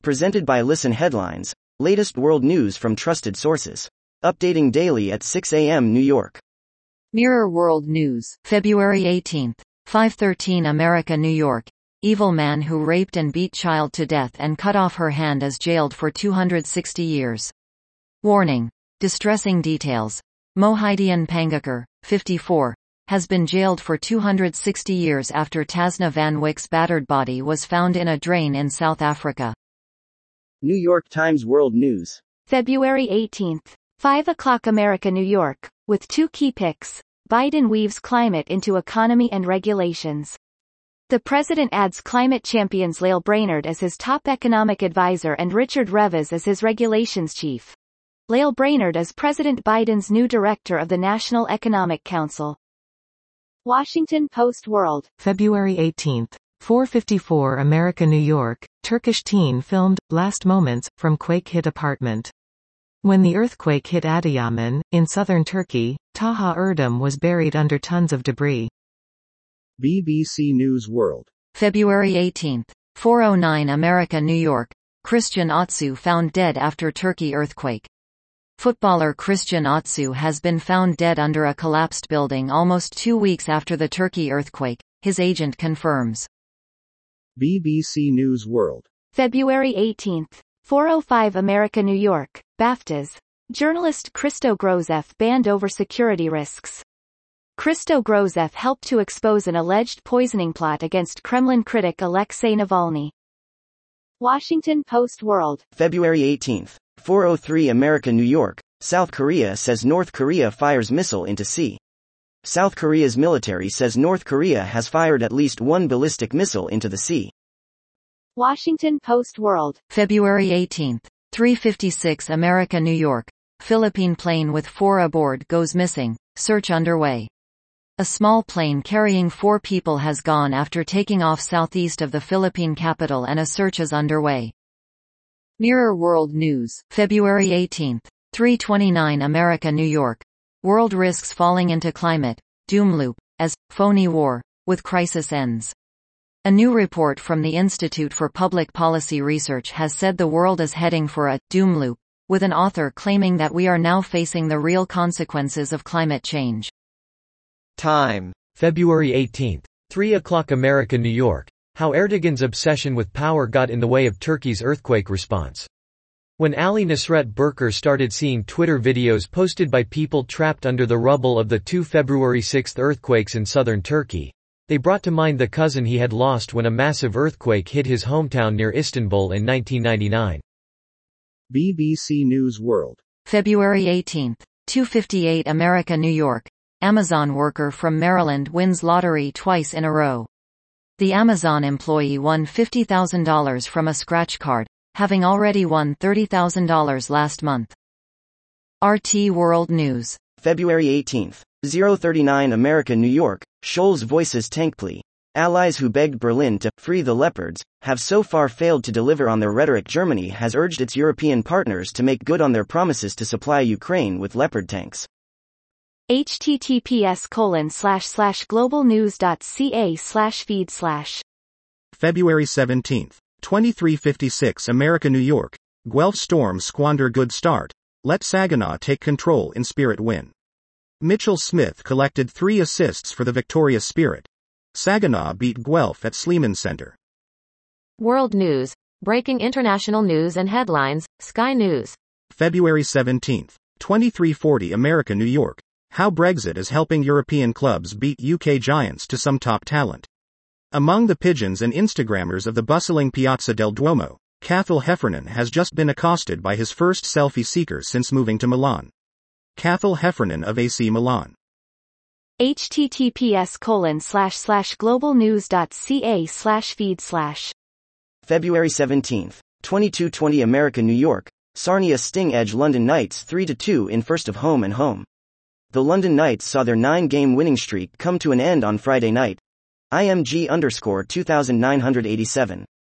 Presented by Listen Headlines, latest world news from trusted sources. Updating daily at 6 a.m. New York. Mirror World News, February 18, 5:13 America, New York. Evil man who raped and beat child to death and cut off her hand is jailed for 260 years. Warning. Distressing details. Mohidian Pangakar, 54, has been jailed for 260 years after Tasna Van Wyck's battered body was found in a drain in South Africa. New York Times World News. February 18, 5 o'clock America, New York, with two key picks. Biden weaves climate into economy and regulations. The president adds climate champions Lael Brainard as his top economic advisor and Richard Revas as his regulations chief. Lael Brainard is President Biden's new director of the National Economic Council. Washington Post World. February 18, 4:54 America, New York. Turkish teen filmed last moments from quake-hit apartment. When the earthquake hit Adıyaman, in southern Turkey, Taha Erdem was buried under tons of debris. BBC News World. February 18, 4:09 America, New York. Christian Atsu found dead after Turkey earthquake. Footballer Christian Atsu has been found dead under a collapsed building almost 2 weeks after the Turkey earthquake, his agent confirms. BBC News World. February 18, 4:05 America, New York. BAFTAs. Journalist Christo Grozev banned over security risks. Christo Grozev helped to expose an alleged poisoning plot against Kremlin critic Alexei Navalny. Washington Post World. February 18, 4:03 America, New York. South Korea says North Korea fires missile into sea. South Korea's military says North Korea has fired at least one ballistic missile into the sea. Washington Post World. February 18, 3:56 America, New York. Philippine plane with 4 aboard goes missing, search underway. A small plane carrying 4 people has gone after taking off southeast of the Philippine capital and a search is underway. Mirror World News, February 18, 3:29 America, New York. World risks falling into climate, doom loop, as phony war, with crisis ends. A new report from the Institute for Public Policy Research has said the world is heading for a doom loop, with an author claiming that we are now facing the real consequences of climate change. Time. February 18, 3 o'clock America, New York. How Erdogan's obsession with power got in the way of Turkey's earthquake response. When Ali Nusret Berker started seeing Twitter videos posted by people trapped under the rubble of the 2 February 6 earthquakes in southern Turkey, they brought to mind the cousin he had lost when a massive earthquake hit his hometown near Istanbul in 1999. BBC News World. February 18, 2:58 America, New York. Amazon worker from Maryland wins lottery twice in a row. The Amazon employee won $50,000 from a scratch card, having already won $30,000 last month. RT World News. February 18, 0:39 America, New York. Scholz voices tank plea. Allies who begged Berlin to free the Leopards have so far failed to deliver on their rhetoric. Germany has urged its European partners to make good on their promises to supply Ukraine with Leopard tanks. https://globalnews.ca/feed/. February 17, 23:56 America, New York. Guelph Storm squander good start. Let Saginaw take control in Spirit win. Mitchell Smith collected 3 assists for the victorious Spirit. Saginaw beat Guelph at Sleeman Center. World News. Breaking international news and headlines, Sky News. February 17, 23:40 America, New York. How Brexit is helping European clubs beat UK giants to some top talent. Among the pigeons and Instagrammers of the bustling Piazza del Duomo, Cathal Heffernan has just been accosted by his first selfie seeker since moving to Milan. Cathal Heffernan of AC Milan. https://globalnews.ca/feed/. February 17, 22:20 America, New York. Sarnia Sting edge London Knights 3-2 in first of home and home. The London Knights saw their 9-game winning streak come to an end on Friday night. IMG_2987.